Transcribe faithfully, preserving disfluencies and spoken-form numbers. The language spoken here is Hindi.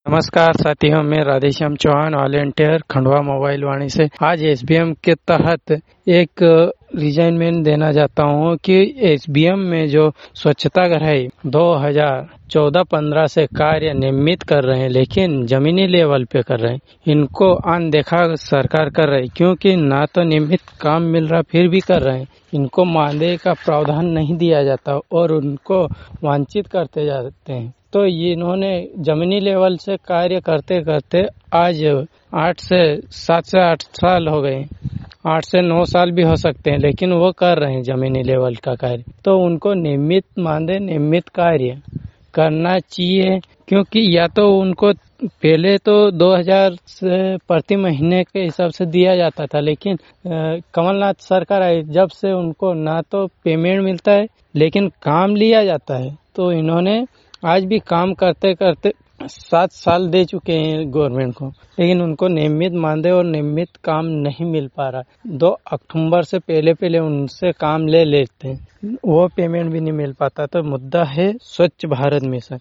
नमस्कार साथियों, मैं राधेश्याम चौहान वॉलेंटियर खंडवा मोबाइल वाणी से आज एसबीएम के तहत एक रिजाइनमेंट देना चाहता हूं कि एसबीएम में जो स्वच्छता है दो हज़ार चौदह पंद्रह से कार्य नियमित कर रहे हैं, लेकिन जमीनी लेवल पे कर रहे हैं। इनको अनदेखा सरकार कर रही, क्योंकि ना तो नियमित काम मिल रहा फिर भी कर रहे हैं। इनको मानदेय का प्रावधान नहीं दिया जाता और उनको वंचित करते जाते हैं। तो ये इन्होंने जमीनी लेवल से कार्य करते करते आज आठ से सात से आठ साल हो गए, आठ से नौ साल भी हो सकते हैं, लेकिन वो कर रहे हैं जमीनी लेवल का कार्य। तो उनको नियमित मानदेय, नियमित कार्य करना चाहिए, क्योंकि या तो उनको पहले तो दो हज़ार से प्रति महीने के हिसाब से दिया जाता था, लेकिन कमलनाथ सरकार आई जब से उनको ना तो पेमेंट मिलता है लेकिन काम लिया जाता है। तो इन्होंने आज भी काम करते करते सात साल दे चुके हैं गवर्नमेंट को, लेकिन उनको नियमित मानदेय और नियमित काम नहीं मिल पा रहा। दो अक्टूबर से पहले पहले उनसे काम ले लेते हैं, वो पेमेंट भी नहीं मिल पाता। तो मुद्दा है स्वच्छ भारत मिशन।